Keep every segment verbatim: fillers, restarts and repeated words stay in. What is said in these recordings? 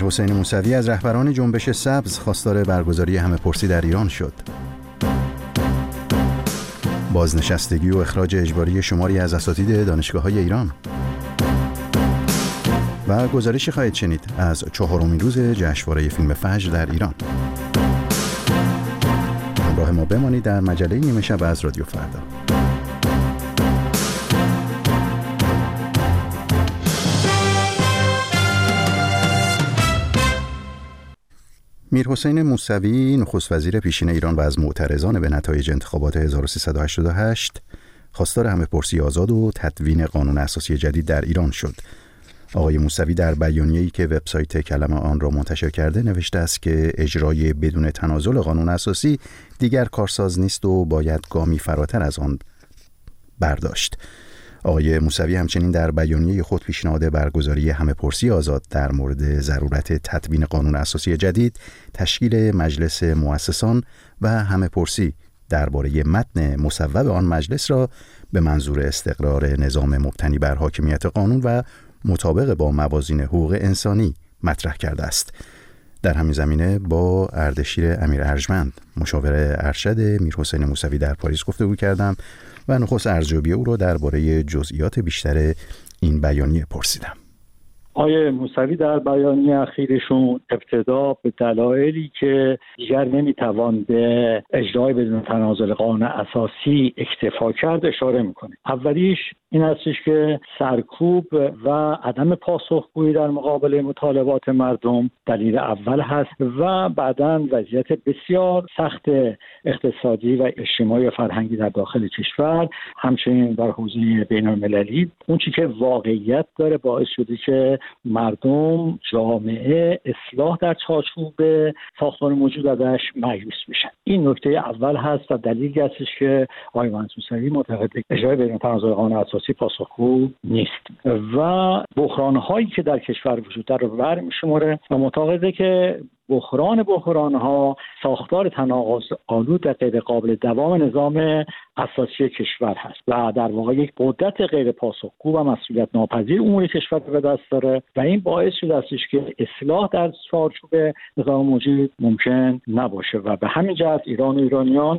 میرحسین موسوی از رهبران جنبش سبز خواستار برگزاری همه‌پرسی در ایران شد. بازنشستگی و اخراج اجباری شماری از اساتید دانشگاه‌های ایران. و گزارشی خواهید شنید از چهارمین روز جشنواره فیلم فجر در ایران. همراه ما بمانید در مجله نیمه شب از رادیو فردا. میرحسین موسوی نخست وزیر پیشین ایران و از معترضان به نتایج انتخابات هزار و سیصد و هشتاد و هشت خواستار همه‌پرسی آزاد و تدوین قانون اساسی جدید در ایران شد. آقای موسوی در بیانیه‌ای که وبسایت کلمه آن را منتشر کرده نوشته است که اجرای بدون تنازل قانون اساسی دیگر کارساز نیست و باید گامی فراتر از آن برداشت. آقای موسوی همچنین در بیانیه خود پیشنهاد برگزاری همه‌پرسی آزاد در مورد ضرورت تدوین قانون اساسی جدید، تشکیل مجلس مؤسسان و همه‌پرسی درباره متن مصوب آن مجلس را به منظور استقرار نظام مبتنی بر حاکمیت قانون و مطابق با موازین حقوق انسانی مطرح کرده است. در همین زمینه با اردشیر امیر ارجمند مشاور ارشد میرحسین موسوی در پاریس گفتگو کردم و نخست ارزیابی او را درباره جزئیات بیشتر این بیانیه پرسیدم. آقای موسوی در بیانیه اخیرشون ابتدا به دلایلی که دیگر نمیتوان به اجرای بدون تنازل قانون اساسی اکتفا کرد اشاره میکنه. اولیش این هستش که سرکوب و عدم پاسخگویی در مقابل مطالبات مردم دلیل اول هست و بعداً وضعیت بسیار سخت اقتصادی و اجتماعی و فرهنگی در داخل کشور، همچنین در حوزه بین‌المللی اون چیزی که واقعیت داره باعث شده که مردم، جامعه اصلاح در چارچوب ساختار موجود ازش مایوس بشن. این نکته اول هست و دلیلی هستش که آقای موسوی معتقد اجرای بدون تنازل قانون اساسی پاسخگو نیست و بحران‌هایی که در کشور وجود داره رو برمی‌شماره و معتقده که بحران بحران‌ها ساختار تناقض‌آلود و غیر قابل دوام نظام اساسی کشور هست و در واقع یک قدرت غیر پاسخگو و مسئولیت ناپذیر امور کشور به دست داره و این باعث شده استش که اصلاح در چارچوب نظام موجود ممکن نباشه و به همین جهت ایران و ایرانیان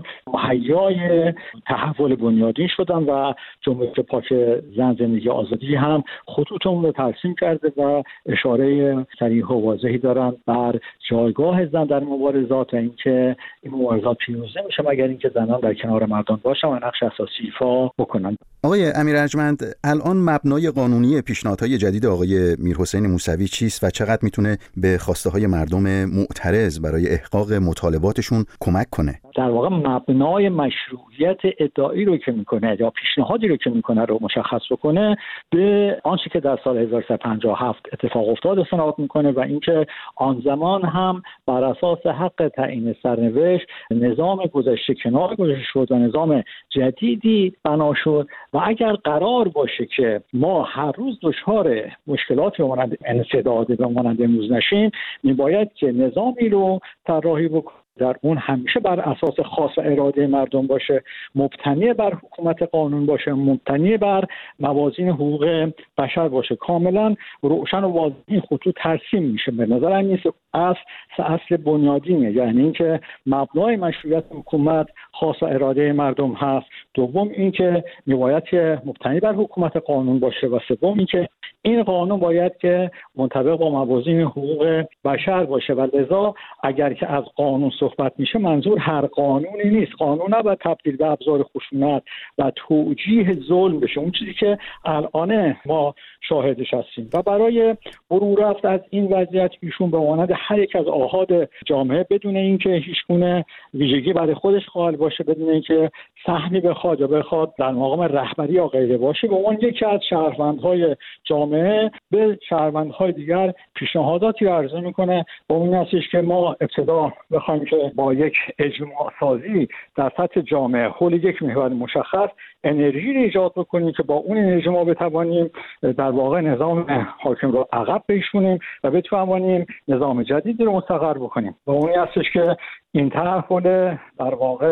مهیای تحول بنیادین شدن و جنبش پاک زن زندگی آزادی هم خطوطمون رو ترسیم کرده و اشاره صریح و واضحی دارن بر جایگاه زن در مبارزات و اینکه این مبارزات پیروزه میشه مگر اینکه زنان در کنار مردان باشن و نقش اساسی ایفا بکنن. آقای امیر ارجمند، الان مبنای قانونی پیشنهادهای جدید آقای میرحسین موسوی چیست و چقدر میتونه به خواسته های مردم معترض برای احقاق مطالباتشون کمک کنه؟ در واقع مبنای مشروعیت ادعایی رو که میکنه یا پیشنهادی رو که میکنه رو مشخص بکنه به آنچه که در سال هزار و سیصد و پنجاه و هفت اتفاق افتاد استناد میکنه و اینکه آن زمان هم بر اساس حق تعیین سرنوشت نظام گذشته کنار گذاشته شد و نظام جدیدی بنا شد و اگر قرار باشه که ما هر روز دچار مشکلاتی مانند انسداد و مانند امروز نشیم، میباید که نظامی رو طراحی بکنیم در اون همیشه بر اساس خاص و اراده مردم باشه، مبتنی بر حکومت قانون باشه، مبتنی بر موازین حقوق بشر باشه. کاملا روشن و واضح این خطوط ترسیم میشه. به نظر من نیست اصل اصل بنیادینه، یعنی اینکه مبنای مشروعیت حکومت خاص و اراده مردم هست. دوم اینکه میباید که مبتنی بر حکومت قانون باشه و سوم اینکه این قانون باید که منطبق با موازین حقوق بشر باشه و لذا اگر که از قانون صحبت میشه منظور هر قانونی نیست. قانون نباید تبدیل به ابزار خشونت و توجیه ظلم بشه، اون چیزی که الان ما شاهدش هستیم. و برای برون رفت از این وضعیت ایشون به مانند هر یک از آحاد جامعه بدون اینکه هیچگونه ویژگی برای خودش قائل باشه، بدون اینکه سهمی بخواد یا بخواد در مقام رهبری یا غیره باشه، به عنوان یکی از شهروندهای جامعه به شهروندهای دیگر پیشنهاداتی عرضه میکنه با این هستش که ما ابتدا بخوایم که با یک اجماع سازی در سطح جامعه حول یک محور مشخص انرژی رو ایجاد بکنیم که با اون انرژی ما بتوانیم در واقع نظام حاکم رو عقب بشونیم و بتوانیم نظام جدیدی رو مستقر بکنیم. و اون هستش که این طرح در واقع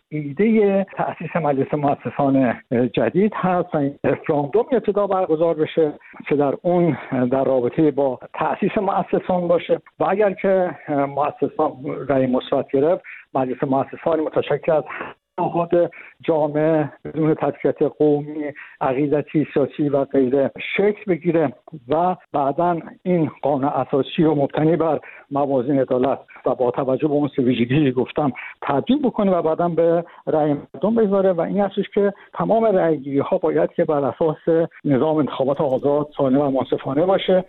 ایده تأسیس مجلس مؤسسان جدید هست و این رفراندوم ابتدا برگزار بشه که در اون در رابطه با تأسیس مؤسسان باشه و اگر که مؤسسان رأی مثبت گرفت مجلس مؤسسان متشکل از نهاد جامعه بدون تفکیک قومی، عقیدتی، سیاسی و غیره شکل بگیره و بعداً این قانون اساسی رو مبتنی بر موازین عدالت و با توجه به اون سه ویژگی گفتم تدوین بکنه و بعداً به رأی مردم بذاره و این هستش که تمام رأیگیری ها باید که بر اساس نظام انتخابات آزاد، سالم و منصفانه باشه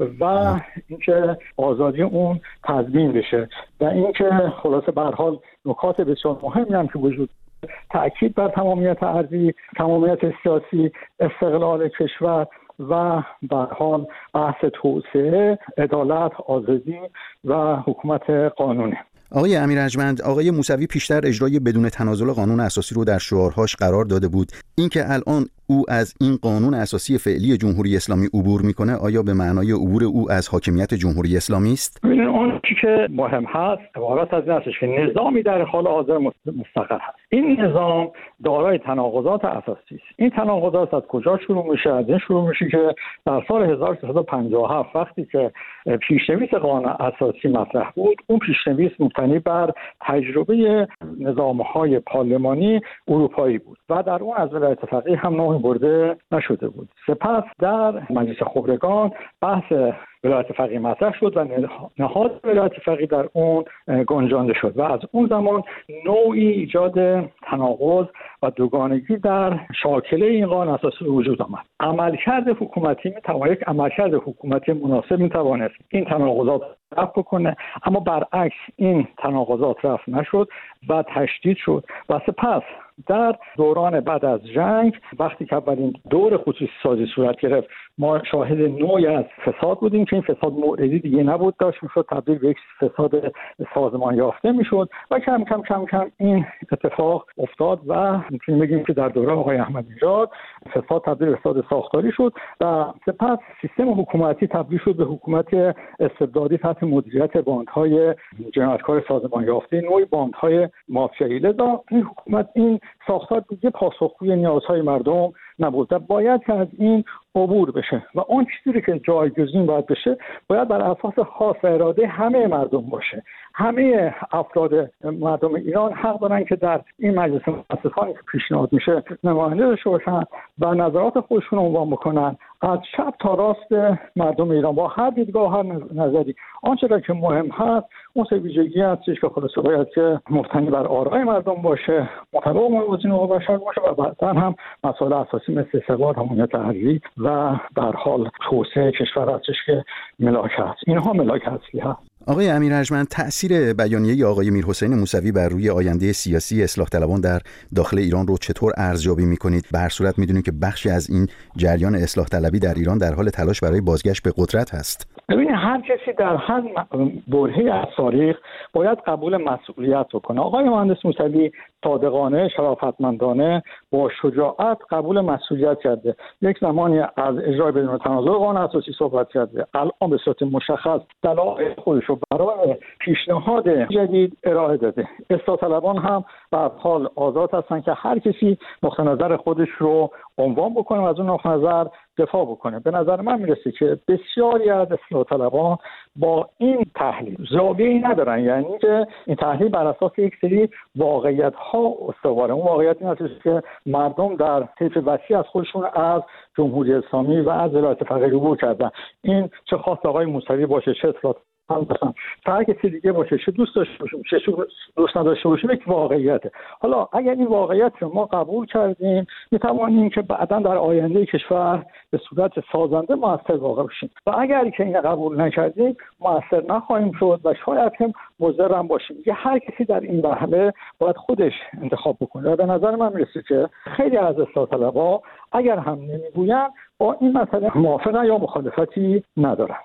و اینکه آزادی اون تضمین بشه و اینکه خلاصه به هر حال نکات بسیار مهمی هم که وجود تأکید بر تمامیت ارضی، تمامیت سیاسی، استقلال کشور و به هر حال بحث توسعه، عدالت، آزادی و حکومت قانونی. آقای امیر ارجمند، آقای موسوی پیشتر اجرای بدون تنازل قانون اساسی رو در شعارهاش قرار داده بود. اینکه الان او از این قانون اساسی فعلی جمهوری اسلامی عبور میکنه، آیا به معنای عبور او از حاکمیت جمهوری اسلامی است؟ ببینید اون چیزی که مهم هست عبارت از این هستش که نظامی در حال حاضر مستقر هست. این نظام دارای تناقضات اساسی است. این تناقضات از کجا شروع میشه؟ از این شروع میشه که در سال هزار و سیصد و پنجاه و هفت وقتی که پیشنویس قانون اساسی مطرح بود، اون پیشنویس مبتنی بر تجربه نظام‌های پارلمانی اروپایی بود و در اون از ولایت فقیه هم نوعی برده نشده بود. سپس در مجلس خبرگان بحث ولایت فقیه مطرح شد و نهاد ولایت فقیه در اون گنجانده شد و از اون زمان نوعی ایجاد تناقض و دوگانگی در شاکله این قانون اساسی وجود آمد. عملکرد حکومتی میتواند یک عملکرد حکومتی مناسب میتواند این تناقضات رفع کنه، اما برعکس این تناقضات رفع نشد و تشدید شد و سپس در دوران بعد از جنگ وقتی که اولین دور خصوصی سازی صورت گرفت ما شاهد نوعی از فساد بودیم که این فساد موردی دیگه نبود، داشت میشد تبدیل به یک فساد سازمان یافته میشد و کم کم کم کم این اتفاق افتاد و میتونیم بگیم که در دوره آقای احمدی نژاد فساد تبدیل به فساد ساختاری شد و سپس سیستم حکومتی تبدیل شد به حکومت استبدادی تحت مدیریت باندهای جنایتکار سازمان یافته، نوعی باندهای مافیایی. لذا این حکومت این ساختار دیگه پاسخگوی نیازهای مردم نبود و باید که از این عبور بشه و اون چیزی که جایگزین باید بشه باید بر اساس خاص اراده همه مردم باشه. همه افراد مردم ایران حق دارن که در این مجلس مؤسسانی که پیشنهاد میشه نماینده داشته باشن و نظرات خودشون عنوان بکنن از چپ تا راست مردم ایران با هر دیدگاه هر نظری. آنچه را که مهم هست اون سه ویژگی هستش که خلاصه باید که مبتنی بر آرای مردم باشه، مطابق موازین حقوق بشر باشه و بعداً هم مسائل اساسی مثل ثبات، امنیت ارضی و به هر حال توسعه کشور هستش که ملاک هست. اینها ملاک اصلی هست. آقای امیر ارجمند، تأثیر بیانیه آقای میرحسین موسوی بر روی آینده سیاسی اصلاح طلبان در داخل ایران رو چطور ارزیابی می‌کنید؟ به هر صورت می‌دونید که بخشی از این جریان اصلاح طلبی در ایران در حال تلاش برای بازگشت به قدرت هست. ببینید هر کسی در هر برهه‌ای از تاریخ باید قبول مسئولیت بکنه. آقای مهندس موسوی صادقانه، شرافتمندانه، با شجاعت قبول مسئولیت کرده. یک زمانی از اجرای بدون تنازل قانون اساسی صحبت کرده. الان به صورت مشخص دلایل خودش رو برای پیشنهاد جدید ارائه داده. اصلاح طلبان هم به هر حال آزاد هستن که هر کسی نقطه نظر خودش رو عنوان بکنه و از اون نقطه نظر دفاع بکنه. به نظر من میرسه که بسیاری از اصلاح طلبان با این تحلیل زاویه‌ای ندارن، یعنی که این تحلیل بر اساس یک سری واقعیت‌ها استواره. اون واقعیت این هست که مردم در طیف وسیع از خودشون از جمهوری اسلامی و از ولایت فقیه عبور کردن. این چه خواست آقای موسوی باشه، چه اصلاح هم بسن هر کسی دیگه باشه، چه دوست داشته باشیم چه دوست نداشته باشیم، یک واقعیته. حالا اگر این واقعیت رو ما قبول کردیم میتوانیم که بعدا در آینده کشور به صورت سازنده موثر واقع بشیم و اگر که این قبول نکردیم موثر نخواهیم شد و شاید هم مضر هم باشیم. یه هر کسی در این مرحله باید خودش انتخاب بکنه و به نظر من میرسه که خیلی از اصلاح طلبها اگر هم نمیگویند با این مسئله موافقه یا مخالفتی ندارن.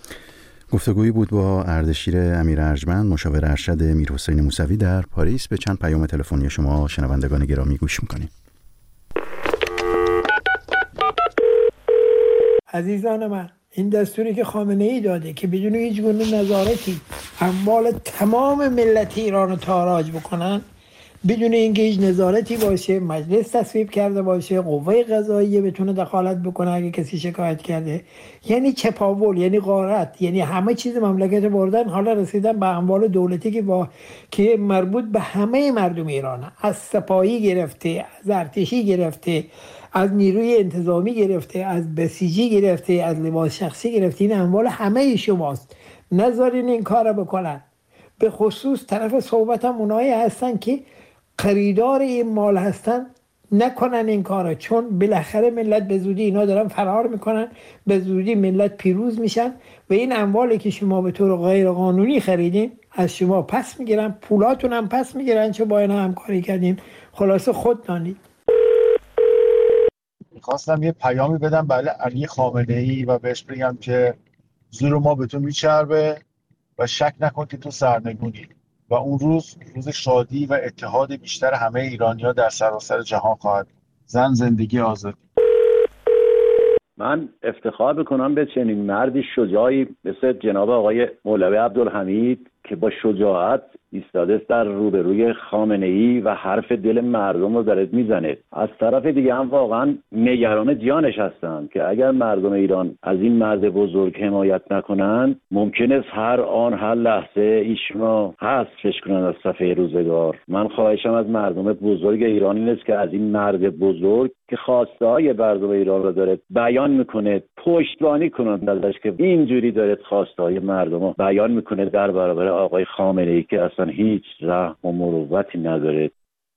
گفتگویی بود با اردشیر امیر ارجمند، مشاور ارشد میرحسین موسوی در پاریس. به چند پیام تلفنی شما شنوندگان گرامی گوش میکنیم. عزیزان من، این دستوری که خامنه ای داده که بدون هیچ گونه نظارتی اموال تمام ملت ایران رو تاراج بکنن بدون اینکه هیچ نظارتی باشه، مجلس تصویب کرده باشه، قوه قضاییه بتونه دخالت بکنه اگه کسی شکایت کرده. یعنی چپاول، یعنی غارت، یعنی همه چیز مملکت بردن. حالا رسیدن به اموال دولتی که با که مربوط به همه مردم ایرانه، از سپاهی گرفته، از ارتشی گرفته، از نیروی انتظامی گرفته، از بسیجی گرفته، از لباس شخصی گرفته. این اموال همه شماست، نذارین این کار بکنن. به خصوص طرف صحبتم اونایی هستن که خریدار این مال هستن، نکنن این کارو، چون بالاخره ملت به زودی اینا دارن فرار میکنن، به زودی ملت پیروز میشن و این اموالی که شما به طور غیر قانونی خریدین از شما پس میگیرن، پولاتون هم پس میگیرن چه با اینا همکاری کردین. خلاصه خود دانید. میخواستم یه پیامی بدم بله علی خامنه‌ای و بهش بگم که زور ما به تو میچربه و شک نکن که تو سرنگونی و اون روز روز شادی و اتحاد بیشتر همه ایرانی‌ها در سراسر جهان خواهد. زن، زندگی، آزادی. من افتخار بکنم به چنین مردی شجاعی مثل جناب آقای مولوی عبدالحمید که با شجاعت ایستاده در روبروی خامنه‌ای و حرف دل مردم رو داره میزنه. از طرف دیگه هم واقعا نگران جانش هستم که اگر مردم ایران از این مرد بزرگ حمایت نکنن ممکنه هر آن هر لحظه ایشونو حذفش کنن از صفحه روزگار. من خواهشم از مردم بزرگ ایران این است که از این مرد بزرگ که خواسته های مردم ایران رو داره بیان میکنه پشتیبانی کنند ازش که اینجوری داره خواسته های مردم رو بیان میکنه در برابر آقای خامنه‌ای که اصلا هیچ رحم و مروتی نداره.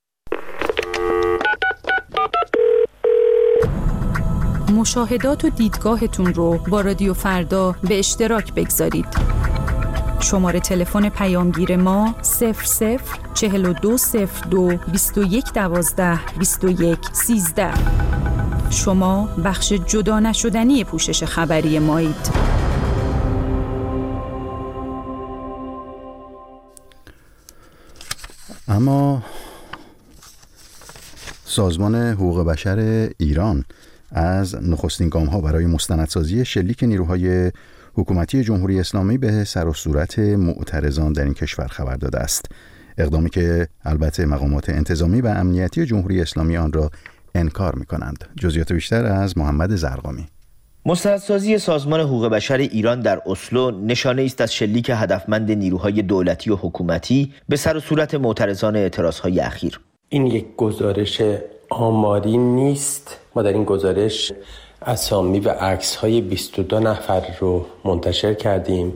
مشاهدات و دیدگاهتون رو با رادیو فردا به اشتراک بگذارید. شماره تلفن پیامگیر ما صفر صفر چهل و دو صفر دو بیست و یک دوازده بیست و یک سیزده. شما بخش جدا نشدنی پوشش خبری مایید. اما سازمان حقوق بشر ایران از نخستین گام‌ها برای مستندسازی شلیک نیروهای حکومتی جمهوری اسلامی به سر و صورت معترضان در این کشور خبر داده است. اقدامی که البته مقامات انتظامی و امنیتی جمهوری اسلامی آن را انکار می‌کنند. جزئیات بیشتر از محمد زرقامی. مستندسازی سازمان حقوق بشر ایران در اسلو نشانه است از شلیک هدفمند نیروهای دولتی و حکومتی به سر و صورت معترضان اعتراضهای اخیر. این یک گزارش آماری نیست. ما در این گزارش اسامی و عکس‌های بیست و دو نفر رو منتشر کردیم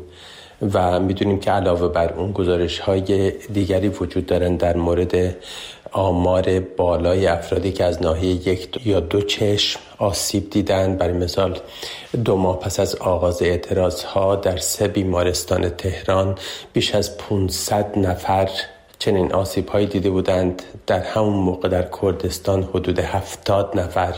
و می‌دونیم که علاوه بر اون گزارش‌های دیگری وجود دارن در مورد آمار بالای افرادی که از ناحیه یک یا دو چشم آسیب دیدن. برای مثال دو ماه پس از آغاز اعتراضها در سه بیمارستان تهران بیش از پانصد نفر چنین آسیب‌هایی دیده بودند. در همون موقع در کردستان حدود هفتاد نفر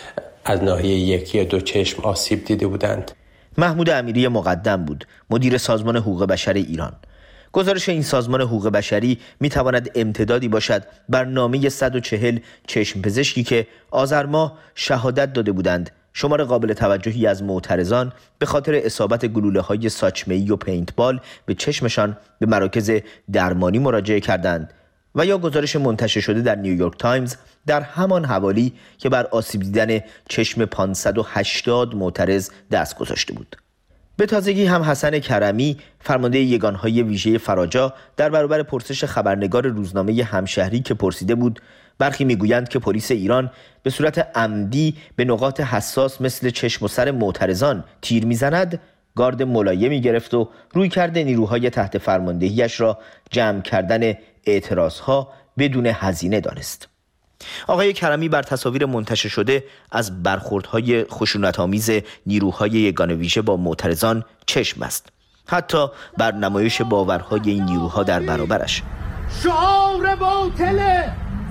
از ناحیه یک یا دو چشم آسیب دیده بودند. محمود امیری مقدم بود، مدیر سازمان حقوق بشر ایران. گزارش این سازمان حقوق بشری می تواند امتدادی باشد بر نامه صد و چهل چشم پزشکی که آذر ماه شهادت داده بودند شمار قابل توجهی از معترضان به خاطر اصابت گلوله‌های ساچمه‌ای و پینتبال به چشمشان به مراکز درمانی مراجعه کردند و یا گزارش منتشر شده در نیویورک تایمز در همان حوالی که بر آسیب دیدن چشم پانصد و هشتاد معترض دست گذاشته بود. به تازگی هم حسن کرمی فرمانده یگانهای ویژه فراجا در برابر پرسش خبرنگار روزنامه همشهری که پرسیده بود برخی میگویند که پلیس ایران به صورت عمدی به نقاط حساس مثل چشم و سر معترضان تیر میزند، گارد ملایمی گرفت و روی کرده نیروهای تحت فرماندهیش را جمع کردن اعتراضها بدون هزینه دانست. آقای کرمی بر تصاویر منتشر شده از برخوردهای خشونت‌آمیز نیروهای یگان ویژه با معترضان چشم است. حتی بر نمایش باورهای این نیروها در برابرش. شعار باطل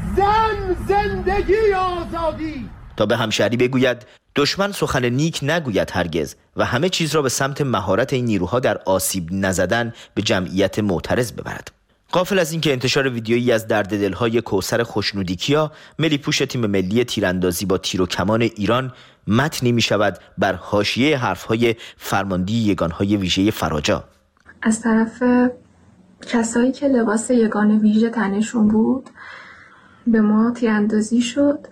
زن، زندگی، آزادی. تا به همشهری بگوید دشمن سخن نیک نگوید هرگز و همه چیز را به سمت مهارت این نیروها در آسیب نزدن به جمعیت معترض ببرد. غافل از اینکه انتشار ویدیویی از درد دلهای کوثر خوشنودیکیا ملی پوش تیم ملی تیراندازی با تیر و کمان ایران متنی می شود بر حاشیه حرفهای فرمانده یگانهای ویژه فراجا. از طرف کسایی که لباس یگان ویژه تنشون بود به ما تیراندازی شد.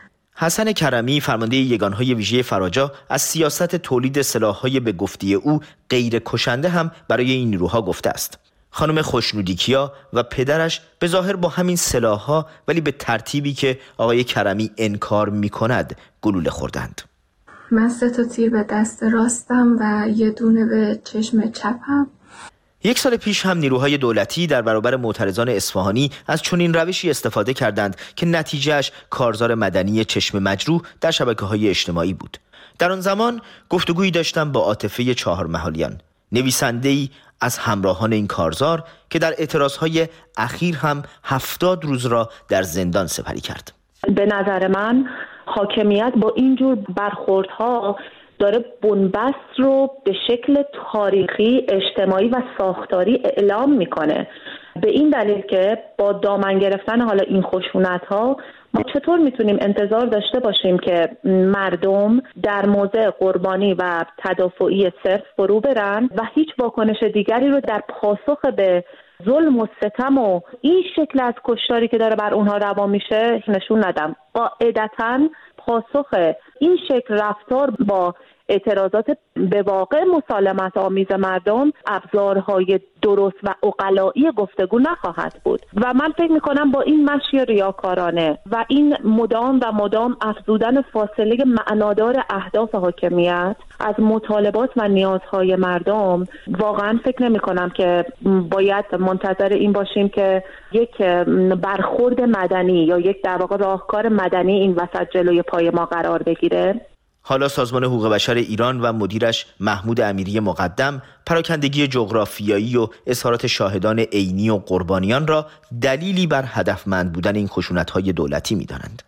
حسن کرمی فرمانده یگانهای ویژه فراجا از سیاست تولید سلاح‌های به گفته او غیر کشنده هم برای این نیروها گفته است. خانم خوشنودیکیا و پدرش به ظاهر با همین سلاح‌ها ولی به ترتیبی که آقای کرمی انکار می‌کند گلوله خوردند. من سه تا تیر به دست راستم و یه دونه به چشم چپم. یک سال پیش هم نیروهای دولتی در برابر معترضان اصفهانی از چنین روشی استفاده کردند که نتیجهش کارزار مدنی چشم مجروح در شبکه‌های اجتماعی بود. در آن زمان گفتگویی داشتم با عاطفه چهارمحالیان، نویسنده‌ای از همراهان این کارزار که در اعتراضهای اخیر هم هفتاد روز را در زندان سپری کرد. به نظر من حاکمیت با اینجور برخوردها داره بنبست رو به شکل تاریخی، اجتماعی و ساختاری اعلام میکنه. به این دلیل که با دامن گرفتن حالا این خشونت‌ها ما چطور میتونیم انتظار داشته باشیم که مردم در موضع قربانی و تدافعی صرف فرو برن و هیچ واکنش دیگری رو در پاسخ به ظلم و ستم و این شکل از کشتاری که داره بر اونها روا میشه نشون ندم. قاعدتاً پاسخ این شکل رفتار با اعتراضات به واقع مسالمت آمیز مردم ابزارهای درست و عقلایی گفتگو نخواهد بود و من فکر میکنم با این مشی ریاکارانه و این مدام و مدام افزودن فاصله معنادار اهداف حاکمیت از مطالبات و نیازهای مردم، واقعا فکر نمیکنم که باید منتظر این باشیم که یک برخورد مدنی یا یک در واقع راهکار مدنی این وسط جلوی پای ما قرار بگیره. حالا سازمان حقوق بشر ایران و مدیرش محمود امیری مقدم پراکندگی جغرافیایی و اظهارات شاهدان عینی و قربانیان را دلیلی بر هدفمند بودن این خشونت‌های دولتی می‌دانند.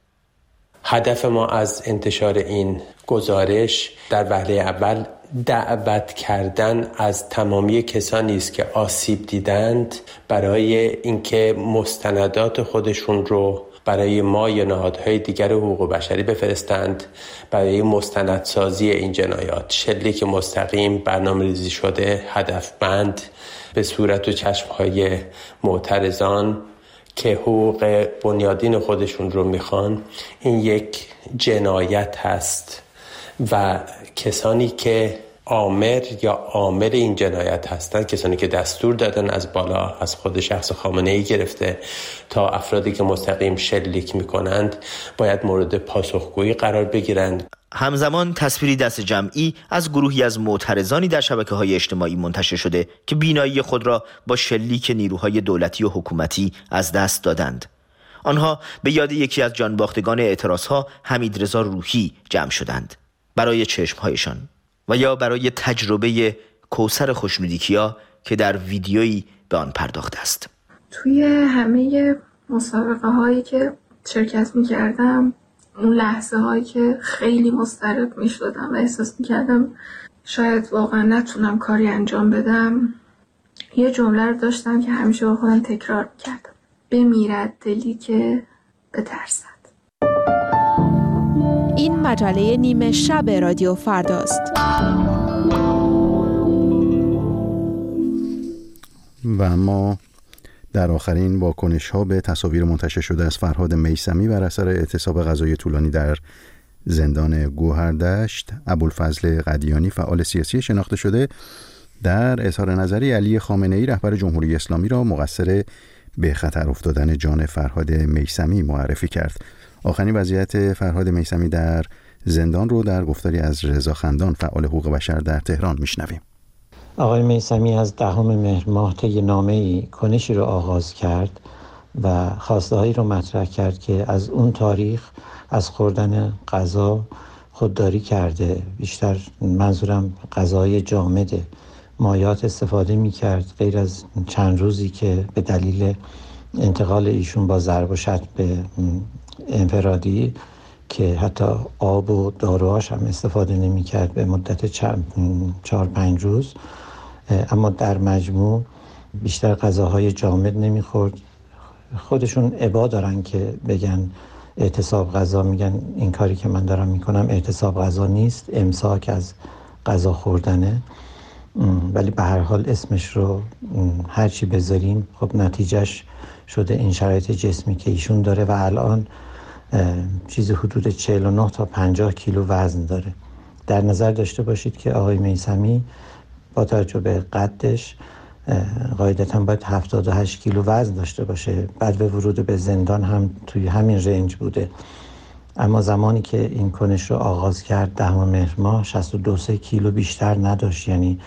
هدف ما از انتشار این گزارش در وهله اول دعوت کردن از تمامی کسانی است که آسیب دیدند برای اینکه مستندات خودشون رو برای ما یا نهادهای دیگر حقوق بشری بفرستند برای مستندسازی این جنایات. شلیک مستقیم برنامه‌ریزی شده، هدفمند، به صورت و چشمهای معترضان که حقوق بنیادین خودشون رو میخوان. این یک جنایت هست و کسانی که آمر یا عامل این جنایت هستند، کسانی که دستور دادن از بالا، از خود شخص خامنه‌ای گرفته تا افرادی که مستقیم شلیک میکنند، باید مورد پاسخگویی قرار بگیرند. همزمان تصویری دست جمعی از گروهی از معترضانی در شبکه‌های اجتماعی منتشر شده که بینایی خود را با شلیک نیروهای دولتی و حکومتی از دست دادند. آنها به یاد یکی از جانباختگان اعتراضها حمیدرضا روحی جمع شدند برای چشمهایشان و یا برای تجربه کوثر خوشنودیکیا که در ویدیویی به آن پرداخته است. توی همه مسابقه هایی که شرکت می کردم، اون لحظه هایی که خیلی مضطرب می شدم و احساس می کردم شاید واقعا نتونم کاری انجام بدم، یه جمله رو داشتم که همیشه با خودم تکرار می کردم: بمیرد دلی که بترسد. این مجله نیمه شب رادیو فرداست. و اما در آخرین واکنش ها به تصاویر منتشر شده از فرهاد میثمی بر اثر اعتصاب غذایی طولانی در زندان گوهردشت، ابوالفضل قدیانی فعال سیاسی شناخته شده در اظهار نظری علی خامنه‌ای رهبر جمهوری اسلامی را مقصر به خطر افتادن جان فرهاد میثمی معرفی کرد. آخرین وضعیت فرهاد میثمی در زندان رو در گفتاری از رضا خندان فعال حقوق بشر در تهران میشنویم. آقای میثمی از دهم مهر ماه طی نامه‌ای کنشی رو آغاز کرد و خواسته‌هایی رو مطرح کرد که از اون تاریخ از خوردن غذا خودداری کرده. بیشتر منظورم غذای جامده. مایات استفاده می‌کرد غیر از چند روزی که به دلیل انتقال ایشون با ضرب و شتم به انفرادی که حتی آب و داروهاش هم استفاده نمی کرد به مدت چهار پنج روز، اما در مجموع بیشتر غذاهای جامد نمی خورد. خودشون ابا دارن که بگن اعتصاب غذا، میگن این کاری که من دارم میکنم اعتصاب غذا نیست، امساک از غذا خوردنه. ولی به هر حال اسمش رو هرچی بذاریم خب نتیجهش شده این شرایط جسمی که ایشون داره و الان چیز حدود چهل و نه تا پنجاه کیلو وزن داره. در نظر داشته باشید که آقای میثمی با توجه به قدش قاعدتاً باید هفتاد و هشت کیلو وزن داشته باشه. بعد به ورود به زندان هم توی همین رنج بوده، اما زمانی که این کنش رو آغاز کرد دهم مهر ماه شصت و دو کیلو بیشتر نداشت، یعنی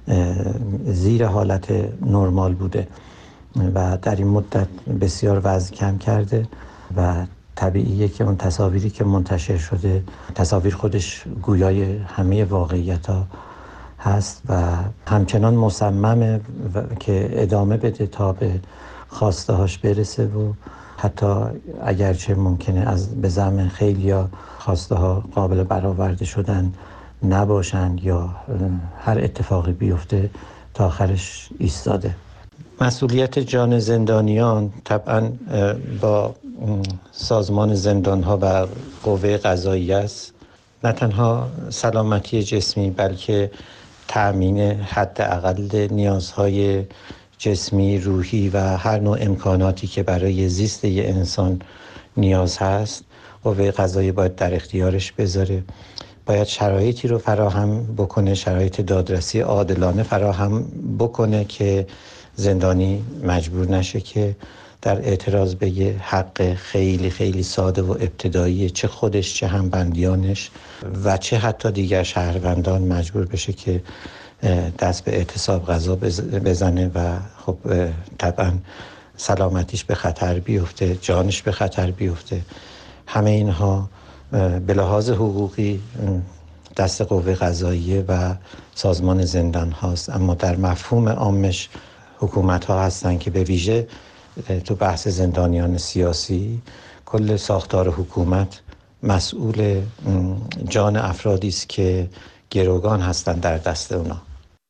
زیر حالت نرمال بوده و در این مدت بسیار وزن کم کرده و طبیعیه که اون تصاویری که منتشر شده تصاویر خودش گویای همه واقعیت ها هست و همچنان مصممه که ادامه بده تا به خواسته هاش برسه و حتی اگرچه ممکنه از به زعم خیلیا خواسته ها قابل برآورده شدن نباشند یا هر اتفاقی بیفته تا آخرش ایستاده. مسئولیت جان زندانیان طبعا با سازمان زندانها و قوه قضاییه است، نه تنها سلامتی جسمی بلکه تأمین حداقل نیازهای جسمی، روحی و هر نوع امکاناتی که برای زیست یه انسان نیاز هست قوه قضاییه باید در اختیارش بذاره. باید شرایطی رو فراهم بکنه، شرایط دادرسی عادلانه فراهم بکنه که زندانی مجبور نشه که در اعتراض به یه حق خیلی خیلی ساده و ابتدایی چه خودش چه هم بندیانش و چه حتی دیگر شهروندان مجبور بشه که دست به اعتصاب غذا بزنه و خب طبعا سلامتیش به خطر بیفته، جانش به خطر بیفته. همه اینها به لحاظ حقوقی دست قوه قضاییه و سازمان زندان هاست، اما در مفهوم عامش حکومت ها هستن که به ویژه تو بحث زندانیان سیاسی کل ساختار حکومت مسئول جان افرادی است که گروگان هستند در دست اونا.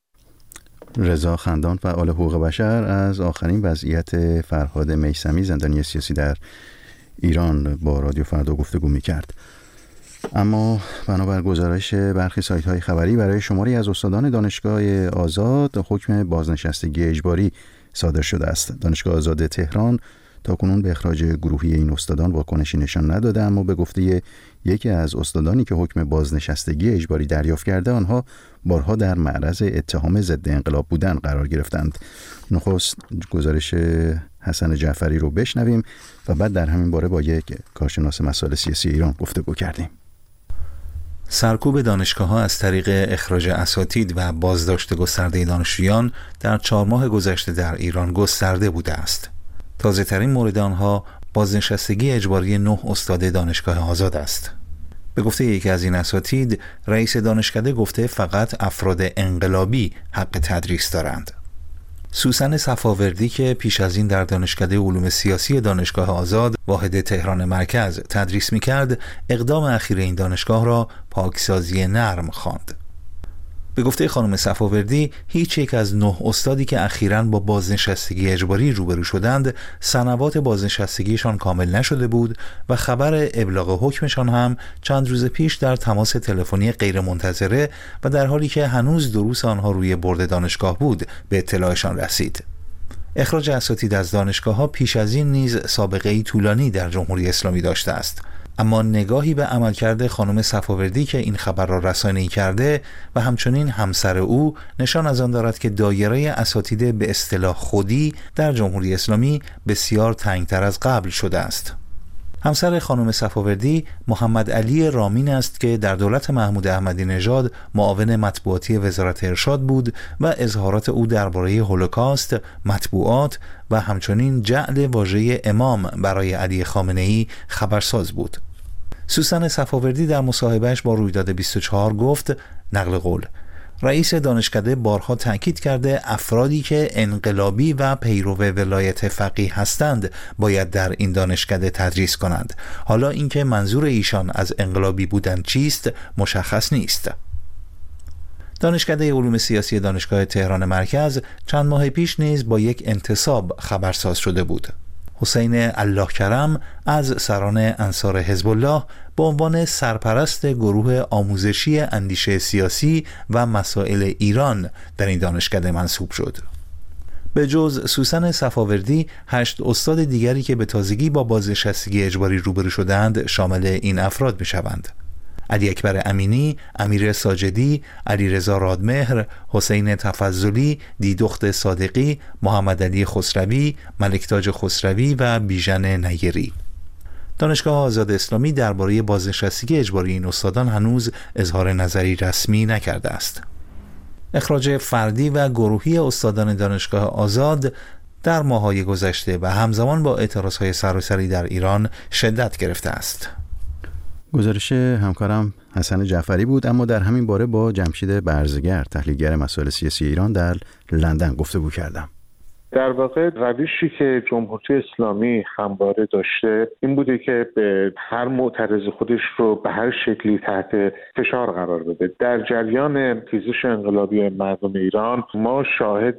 رضا خندان، فعال حقوق بشر، از آخرین وضعیت فرهاد میثمی زندانی سیاسی در ایران با رادیو فردا گفتگو می‌کرد. اما بنابر گزارش برخی سایت‌های خبری برای شماری از استادان دانشگاه آزاد حکم بازنشستگی اجباری صادر شده است. دانشگاه آزاد تهران تاکنون به اخراج گروهی این استادان واکنشی نشان نداده، اما به گفته یکی از استادانی که حکم بازنشستگی اجباری دریافت کرده آنها بارها در معرض اتهام ضد انقلاب بودن قرار گرفتند. نخست گزارش حسن جعفری رو بشنویم و بعد در همین باره با یک کارشناس مسائل سیاسی ایران گفتگو کردیم. سرکوب دانشگاه‌ها از طریق اخراج اساتید و بازداشت گسترده دانشجویان در چهار ماه گذشته در ایران گسترده بوده است. تازه‌ترین مورد آنها بازنشستگی اجباری نه استاد دانشگاه آزاد است. به گفته یکی از این اساتید، رئیس دانشکده گفته فقط افراد انقلابی حق تدریس دارند. سوسن صفاوردی که پیش از این در دانشکده علوم سیاسی دانشگاه آزاد واحد تهران مرکز تدریس می‌کرد، اقدام اخیر این دانشگاه را پاکسازی نرم خواند. به گفته خانم صفاوردی، هیچ یک از نه استادی که اخیراً با بازنشستگی اجباری روبرو شدند، سنوات بازنشستگیشان کامل نشده بود و خبر ابلاغ حکمشان هم چند روز پیش در تماس تلفنی غیرمنتظره و در حالی که هنوز دروس آنها روی برد دانشگاه بود به اطلاعشان رسید. اخراج اساتید از دانشگاه‌ها پیش از این نیز سابقه‌ای طولانی در جمهوری اسلامی داشته است. اما نگاهی به عملکرد خانم صفاوردی که این خبر را رسانه‌ای کرده و همچنین همسر او نشان از آن دارد که دایره اساتید به اصطلاح خودی در جمهوری اسلامی بسیار تنگتر از قبل شده است. همسر خانم صفاوردی محمد علی رامین است که در دولت محمود احمدی نژاد معاون مطبوعاتی وزارت ارشاد بود و اظهارات او درباره هولوکاست، مطبوعات و همچنین جعل واژه امام برای علی خامنه‌ای خبرساز بود. سوسن صفاوردی در مصاحبهش با رویداد بیست و چهار گفت، نقل قول: رئیس دانشکده بارها تاکید کرده افرادی که انقلابی و پیرو ولایت فقیه هستند باید در این دانشکده تدریس کنند. حالا اینکه منظور ایشان از انقلابی بودن چیست مشخص نیست. دانشکده علوم سیاسی دانشگاه تهران مرکز چند ماه پیش نیز با یک انتصاب خبرساز شده بود. حسین الله کرم از سران انصار حزب الله به عنوان سرپرست گروه آموزشی اندیشه سیاسی و مسائل ایران در این دانشکده منصوب شد. به جز سوسن صفاوردی، هشت استاد دیگری که به تازگی با بازنشستگی اجباری روبرو شدند شامل این افراد می شوند: علی اکبر امینی، امیر ساجدی، علیرضا رادمهر، حسین تفضلی، دیدخت صادقی، محمد علی خسروی، ملکتاج خسروی و بیژن نیری. دانشگاه آزاد اسلامی درباره بازنشستگی اجباری این استادان هنوز اظهار نظری رسمی نکرده است. اخراج فردی و گروهی استادان دانشگاه آزاد در ماه‌های گذشته و همزمان با اعتراضهای سراسری در ایران شدت گرفته است. گزارش همکارم حسن جعفری بود. اما در همین باره با جمشید برزگر، تحلیلگر مسائل سیاسی ایران در لندن گفتگو کردم. در واقع روشی که جمهوری اسلامی همواره داشته این بوده که به هر معترض خودش رو به هر شکلی تحت فشار قرار بده. در جریان خیزش انقلابی مردم ایران ما شاهد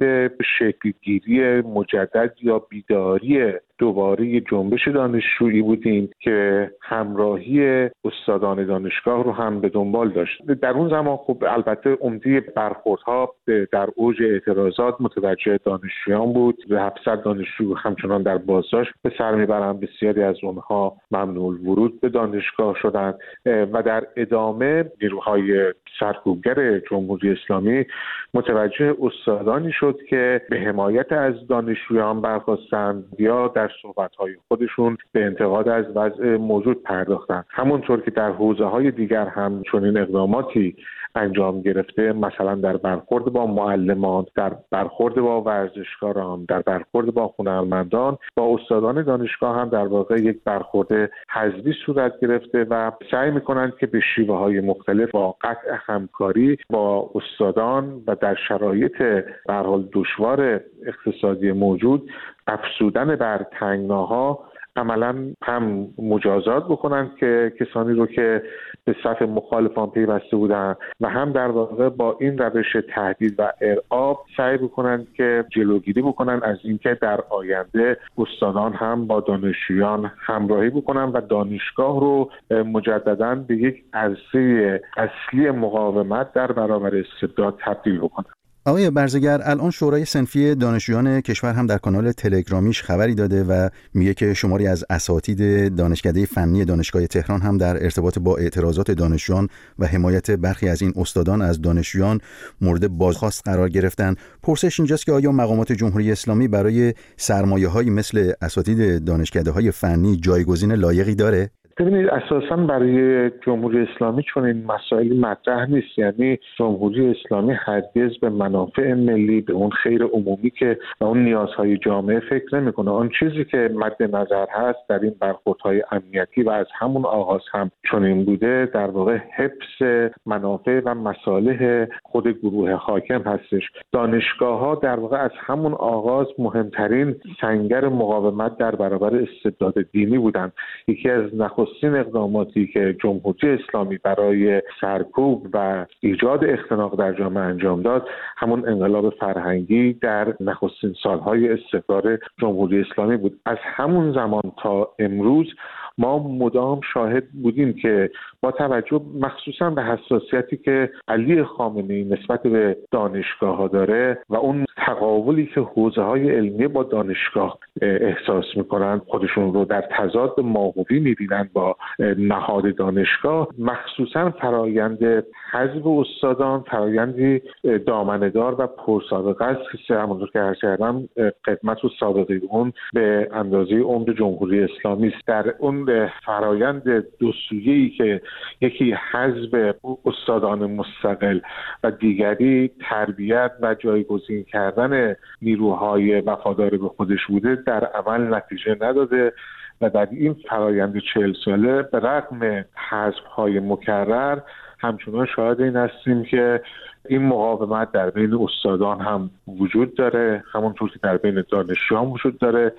شکلگیری مجدد یا بیداری دوباره جنبش دانشجویی بودیم که همراهی استادان دانشگاه رو هم به دنبال داشت. در اون زمان خب البته عمده برخوردها در اوج اعتراضات متوجه دانشجویان بود. هفتصد دانشجو همچنان در بازداشت به سر میبرند، بسیاری از اونها ممنوع الورود به دانشگاه شدند و در ادامه نیروهای سرکوبگر جمهوری اسلامی متوجه استادانی شد که به حمایت از دانشجویان برخاستند یا در صحبت‌های خودشون به انتقاد از وضع موجود پرداختند. همونطور که در حوزه‌های دیگر هم چنین اقداماتی انجام گرفته، مثلا در برخورد با معلمان، در برخورد با ورزشکاران، در برخورد با هنرمندان، با استادان دانشگاه هم در واقع یک برخورد حزبی صورت گرفته و سعی می‌کنند که به شیوه‌های مختلف با قطع همکاری با استادان و در شرایط به هر حال دشوار اقتصادی موجود افزودن بر تنگناها عملاً هم مجازات بکنند که کسانی رو که به صف مخالفان پیوسته بودند و هم در واقع با این روش تهدید و ارعاب سعی بکنند که جلوگیری بکنند از اینکه در آینده استادان هم با دانشجویان همراهی بکنند و دانشگاه رو مجدداً به یک عرصه اصلی مقاومت در برابر استبداد تبدیل بکنند. آقای برزگر، الان شورای صنفی دانشجویان کشور هم در کانال تلگرامیش خبری داده و میگه که شماری از اساتید دانشکده فنی دانشگاه تهران هم در ارتباط با اعتراضات دانشجویان و حمایت برخی از این استادان از دانشجویان مورد بازخواست قرار گرفتن. پرسش اینجاست که آیا مقامات جمهوری اسلامی برای سرمایه‌هایی مثل اساتید دانشکده‌های فنی جایگزین لایقی داره؟ ببینید، اساساً برای جمهوری اسلامی چون این مسائلی مطرح نیست. یعنی جمهوری اسلامی هرگز به منافع ملی، به اون خیر عمومی که و اون نیازهای جامعه فکر نمیکنه. آن چیزی که مد نظر هست در این برخوردهای امنیتی و از همون آغاز هم چون این بوده، در واقع حفظ منافع و مصالح خود گروه حاکم هستش. دانشگاه‌ها در واقع از همون آغاز مهمترین سنگر مقاومت در برابر استبداد دینی بودند. یکی از نخستین اقداماتی که جمهوری اسلامی برای سرکوب و ایجاد اختناق در جامعه انجام داد، همون انقلاب فرهنگی در نخستین سالهای استقرار جمهوری اسلامی بود. از همون زمان تا امروز ما مدام شاهد بودیم که با توجه مخصوصا به حساسیتی که علی خامنه‌ای نسبت به دانشگاه ها داره و اون تقابلی که حوزه های علمی با دانشگاه احساس میکنن، خودشون رو در تضاد ماهوی میبینن با نهاد دانشگاه، مخصوصا فرایند حذف استادان فرایندی دامنه‌دار و پرسابقه است که همونطور که عرض کردم قدمت و سابقه اون به اندازه عمر جمهوری اسلامی است. در اون فرایند دو سویه‌ای که یکی حذف استادان مستقل و دیگری تربیت و جایگزین کردن نیروهای وفادار به خودش بوده، در عمل نتیجه نداده و در این فرایند چهل ساله به رغم حذف‌های مکرر همچنان شاهد این هستیم که این مقاومت در بین استادان هم وجود داره، همونطور که در بین دانشجویان وجود داره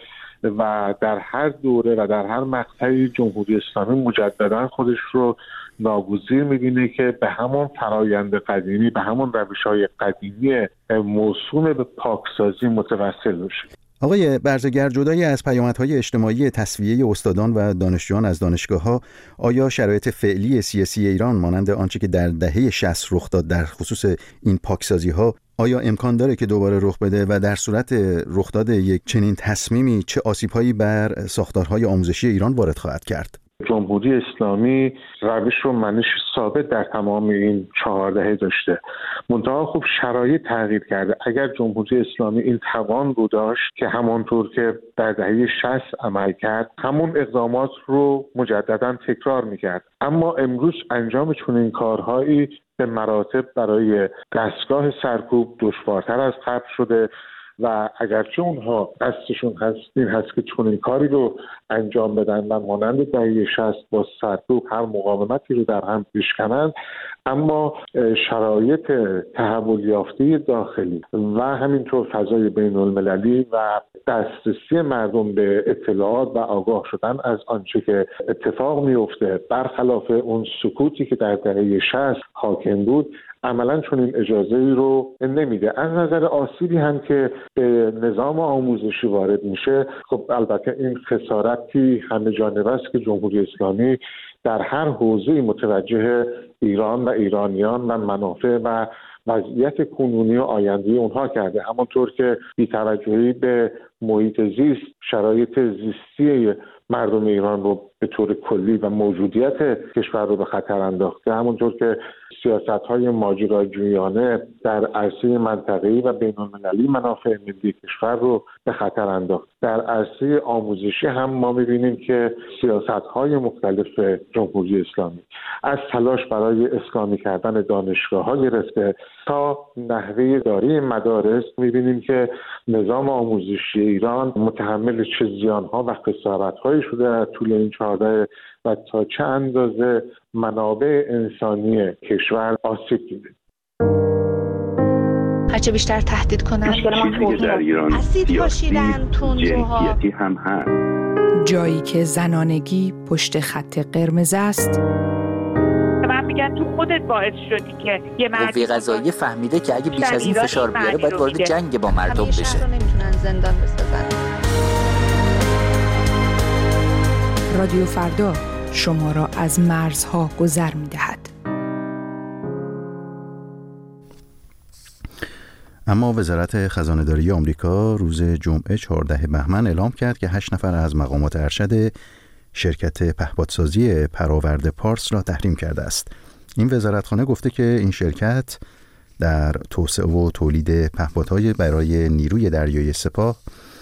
و در هر دوره و در هر مقطعی جمهوری اسلامی مجددا خودش رو ناگزیر می‌بینه که به همون فرایند قدیمی، به همون روش‌های قدیمی موسوم به پاکسازی متوسل بشه. آقای برزگر، جدای از پیامدهای اجتماعی تصفیه استادان و دانشجویان از دانشگاه‌ها، آیا شرایط فعلی سیاسی ایران مانند آنچه که در دهه شصت رخ داد در خصوص این پاکسازی‌ها آیا امکان داره که دوباره رخ بده و در صورت رخداد یک چنین تصمیمی چه آسیب‌هایی بر ساختارهای آموزشی ایران وارد خواهد کرد؟ جمهوری اسلامی روش و منش ثابت در تمام این چهار دهه داشته، منتها خب شرایط تغییر کرده. اگر جمهوری اسلامی این توان رو داشت که همانطور که در دهه شصت عمل کرد همون اقدامات رو مجددا تکرار میکرد، اما امروز انجام چنین کارهایی به مراتب برای دستگاه سرکوب دشوارتر از قبل شده و اگرچه اونها دستشون هست این هست که چنین کاری رو انجام بدن و مانند دهه شصت با سرکوب هر مقاومتی رو در هم بشکنند، اما شرایط تحول یافته داخلی و همینطور فضای بین المللی و دسترسی مردم به اطلاعات و آگاه شدن از آنچه که اتفاق میفته برخلاف اون سکوتی که در دهه شصت حاکم بود عملا چون این اجازه ای رو نمیده. از نظر آسیبی هم که به نظام آموزشی وارد میشه، خب البته این خسارتی همه جانبه است که جمهوری اسلامی در هر حوزه‌ای متوجه ایران و ایرانیان و منافع و وضعیت کنونی و آینده اونها کرده. همونطور که بی‌توجهی به محیط زیست شرایط زیستی مردم ایران رو به طور کلی و موجودیت کشور رو به خطر انداخته، همونطور که سیاست‌های ماجراجویانه در عرصه منطقه‌ای و بین‌المللی منافع ملی کشور رو به خطر انداخت. در عرصه آموزشی هم ما می‌بینیم که سیاست‌های مختلف جمهوری اسلامی از تلاش برای اسلامی کردن دانشگاه‌ها گرفته تا نحوه اداره مدارس، می‌بینیم که نظام آموزشی ایران متحمل چه زیان‌ها و خسارت‌هایی شده در طول این چهارده و تا چه اندازه منابع انسانی کشور آسیب دیده. هرچه بیشتر تهدید کنن چیزی در ایران اسید پاشیدن تندروها هم هست. جایی که زنانگی پشت خط قرمز است. من میگن تو خودت باعث شدی که یه مرد قوه قضاییه فهمیده که اگه بیش از این فشار بیاره باید وارد جنگ با مردم بشه. نمیتونن زندان بسازن. رادیو فردا شما را از مرزها گذر می‌دهد. اما وزارت خزانه‌داری آمریکا روز جمعه چهاردهم بهمن اعلام کرد که هشت نفر از مقامات ارشد شرکت پهپادسازی پراورده پارس را تحریم کرده است. این وزارتخانه گفته که این شرکت در توسعه و تولید پهپادهای برای نیروی دریایی سپاه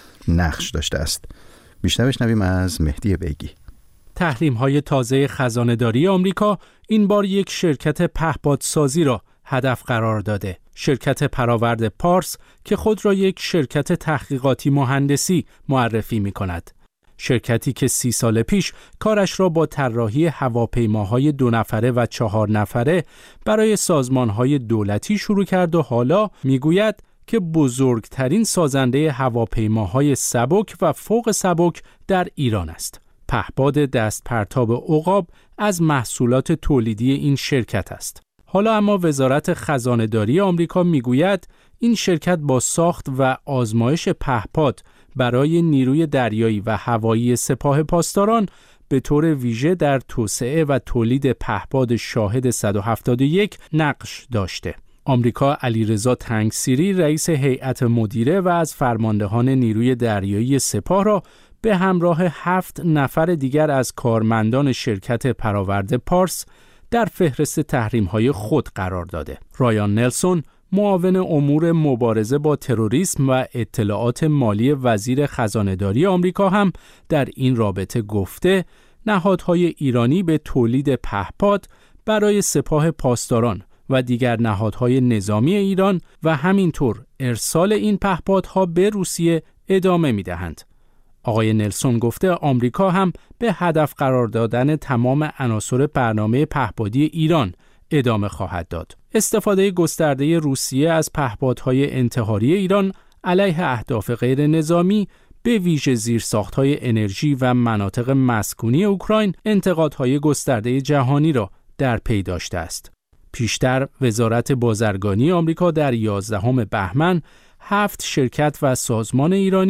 نقش داشته است. بیشتر بشنویم از مهدی بیگی. تحریم‌های تازه خزانه‌داری آمریکا این بار یک شرکت پهپادسازی را هدف قرار داده. شرکت پراورده پارس که خود را یک شرکت تحقیقاتی مهندسی معرفی می‌کند. شرکتی که سی سال پیش کارش را با طراحی هواپیماهای دو نفره و چهار نفره برای سازمان‌های دولتی شروع کرد و حالا می‌گوید که بزرگترین سازنده هواپیماهای سبک و فوق سبک در ایران است. پهپاد دست پرتاب عقاب از محصولات تولیدی این شرکت است. حالا اما وزارت خزانه‌داری آمریکا میگوید این شرکت با ساخت و آزمایش پهپاد برای نیروی دریایی و هوایی سپاه پاسداران به طور ویژه در توسعه و تولید پهپاد شاهد صد و هفتاد و یک نقش داشته. آمریکا علیرضا تنگسیری رئیس هیئت مدیره و از فرماندهان نیروی دریایی سپاه را به همراه هفت نفر دیگر از کارمندان شرکت پراورده پارس در فهرست تحریم‌های خود قرار داده. رایان نلسون، معاون امور مبارزه با تروریسم و اطلاعات مالی وزیر خزانه‌داری آمریکا هم در این رابطه گفته نهادهای ایرانی به تولید پهپاد برای سپاه پاسداران و دیگر نهادهای نظامی ایران و همینطور ارسال این پهپادها به روسیه ادامه می‌دهند. آقای نلسون گفته آمریکا هم به هدف قرار دادن تمام عناصر برنامه پهپادی ایران ادامه خواهد داد. استفاده گسترده روسیه از پهپادهای انتحاری ایران علیه اهداف غیر نظامی به ویژه زیرساخت‌های انرژی و مناطق مسکونی اوکراین انتقادهای گسترده جهانی را در پی داشته است. پیشتر وزارت بازرگانی آمریکا در یازدهم بهمن هفت شرکت و سازمان ایرانی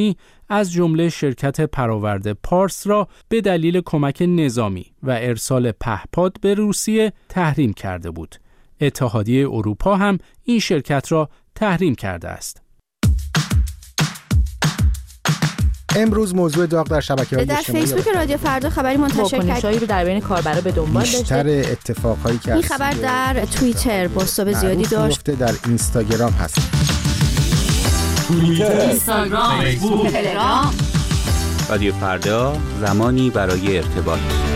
از جمله شرکت پراورده پارس را به دلیل کمک نظامی و ارسال پهپاد به روسیه تحریم کرده بود. اتحادیه اروپا هم این شرکت را تحریم کرده است. امروز موضوع داغ در شبکه‌های اجتماعی در فیسبوک رادیو فردا خبری منتشر کرد. واکنش‌هایی رو در بین کاربرا به دنبال داشته. بیشتر اتفاقایی که این خبر در توییتر بازتاب زیادی داشت. در اینستاگرام هست. توییتر، اینستاگرام، فیسبوک، تلگرام. رادیو فردا، زمانی برای ارتباط.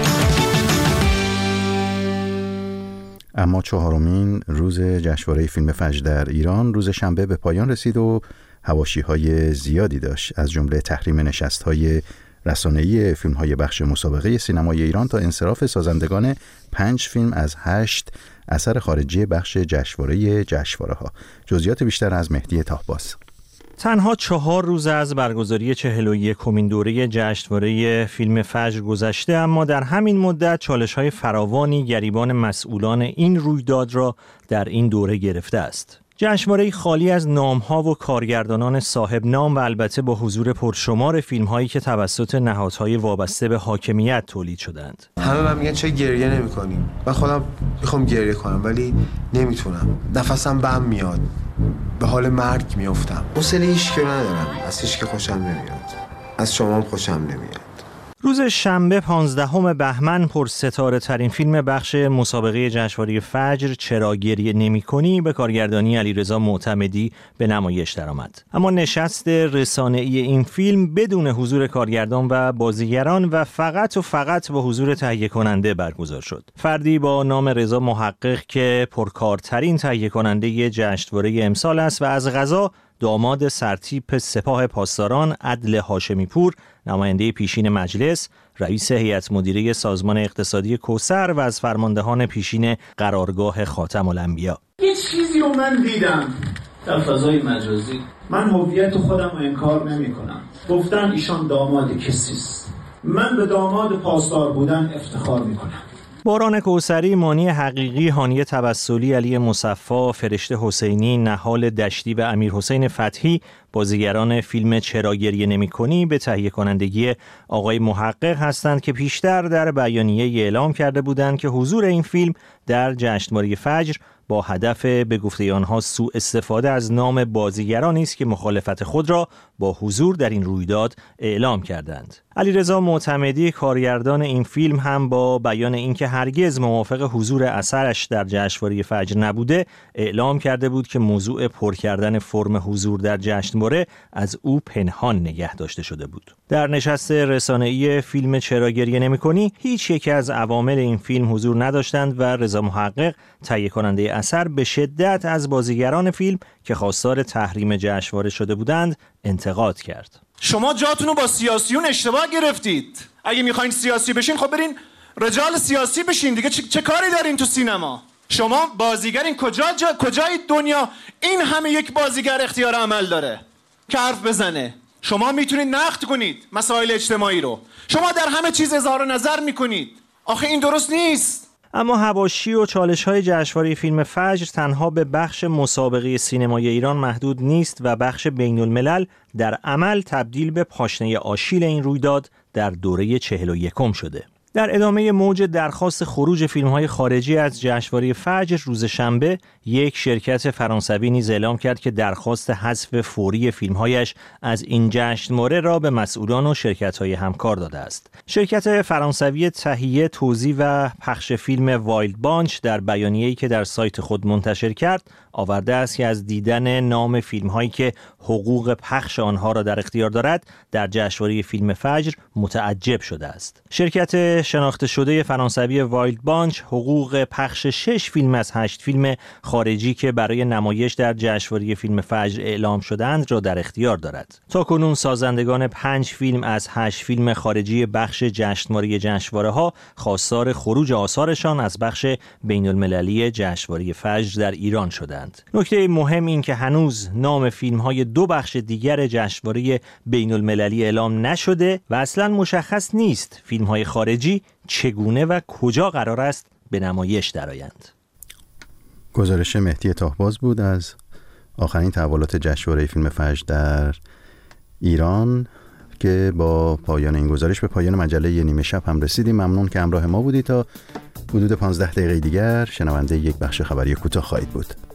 اما چهارمین روز جشنواره فیلم فجر در ایران روز شنبه به پایان رسید و حواشی‌های زیادی داشت، از جمله تحریم نشست‌های رسانه‌ای فیلم‌های بخش مسابقه سینمای ایران تا انصراف سازندگان پنج فیلم از هشت اثر خارجی بخش جشنواره جشنواره‌ها. جزئیات بیشتر از مهدی طاهباز. تنها چهار روز از برگزاری چهل و یکمین دوره جشنواره فیلم فجر گذشته، اما در همین مدت چالش‌های فراوانی گریبان مسئولان این رویداد را در این دوره گرفته است. جشنواره خالی از نام‌ها و کارگردانان صاحب نام و البته با حضور پرشمار فیلم‌هایی که توسط نهادهای وابسته به حاکمیت تولید شدند. همه من میگن چه گریه نمی‌کنیم؟ من خودم میخوام گریه کنم ولی نمیتونم. نفسم بم میاد. به حال مرگ میافتم. حوصله هیچ که ندارم. از هیچ که خوشم نمیاد. از شما هم خوشم نمیاد. روز شنبه پانزدهم بهمن پرستاره ترین فیلم بخش مسابقه جشنواره فجر چرا گریه نمی‌کنی به کارگردانی علیرضا معتمدی به نمایش درآمد. اما نشست رسانه‌ای این فیلم بدون حضور کارگردان و بازیگران و فقط و فقط با حضور تهیه کننده برگزار شد. فردی با نام رضا محقق که پرکارترین تهیه کننده جشنواره امسال است و از قضا داماد سرتیپ سپاه پاسداران عدل هاشمی پور، نماینده پیشین مجلس، رئیس هیئت مدیره سازمان اقتصادی کوثر و از فرماندهان پیشین قرارگاه خاتم الانبیا. یه چیزی رو من دیدم در فضای مجازی. من هویت خودم رو انکار نمی کنم. گفتن ایشان داماد کسیست. من به داماد پاسدار بودن افتخار می کنم. باران کوثری، مانی حقیقی، هانیه توسلی، علی مصفا، فرشته حسینی، نهال دشتی و امیر حسین فتحی بازیگران فیلم چرا گریه نمی‌کنی به تهیه کنندگی آقای محقق هستند که پیشتر در بیانیه اعلام کرده بودند که حضور این فیلم در جشنواره فجر با هدف به گفته آنها سوء استفاده از نام بازیگرانی است که مخالفت خود را با حضور در این رویداد اعلام کردند. علیرضا معتمدی کارگردان این فیلم هم با بیان اینکه هرگز موافق حضور اثرش در جشنواره فجر نبوده، اعلام کرده بود که موضوع پر کردن فرم حضور در جشنواره از او پنهان نگه داشته شده بود. در نشست رسانه‌ای فیلم چرا گریه نمی‌کنی هیچ یک از عوامل این فیلم حضور نداشتند و رضا محقق تهیه کننده اثر به شدت از بازیگران فیلم که خواستار تحریم جشنواره شده بودند انتقاد کرد. شما جاتونو با سیاسیون اشتباه گرفتید. اگه میخواین سیاسی بشین خب برین رجال سیاسی بشین دیگه. چه, چه کاری دارین تو سینما؟ شما بازیگرین کجا جا کجای دنیا این همه یک بازیگر اختیار عمل داره که حرف بزنه؟ شما میتونید نقد کنید مسائل اجتماعی رو. شما در همه چیز اظهار نظر میکنید. آخه این درست نیست. اما حواشی و چالش‌های جشنواره فیلم فجر تنها به بخش مسابقه سینمای ایران محدود نیست و بخش بین‌الملل در عمل تبدیل به پاشنه آشیل این رویداد در دوره چهل و یکم شده. در ادامه موج درخواست خروج فیلم‌های خارجی از جشنواره فجر روز شنبه، یک شرکت فرانسوی نیز اعلام کرد که درخواست حذف فوری فیلم‌هایش از این جشنواره را به مسئولان و شرکت‌های همکار داده است. شرکت فرانسوی تهیه، توزیع و پخش فیلم وایلد بانچ در بیانیه‌ای که در سایت خود منتشر کرد، آورده است که از دیدن نام فیلم‌هایی که حقوق پخش آنها را در اختیار دارد در جشنواره فیلم فجر متعجب شده است. شرکت شناخته شده فرانسوی وایلد بانچ حقوق پخش شش فیلم از هشت فیلم خارجی که برای نمایش در جشنواره فیلم فجر اعلام شدند را در اختیار دارد. تاکنون سازندگان پنج فیلم از هشت فیلم خارجی بخش جشنواره جشنواره‌ها خواستار خروج آثارشان از بخش بین‌المللی جشنواره فجر در ایران شدند. نکته مهم این که هنوز نام فیلم‌های دو بخش دیگر جشنواره بین‌المللی اعلام نشده و اصلاً مشخص نیست فیلم‌های خارجی چگونه و کجا قرار است به نمایش درآیند. گزارش مهدی طاهباز بود از آخرین تحولات جشنواره فیلم فجر در ایران. که با پایان این گزارش به پایان مجله نیمه شب هم رسیدیم. ممنون که همراه ما بودید. تا حدود پانزده دقیقه دیگر شنونده یک بخش خبری کوتاه خواهید بود.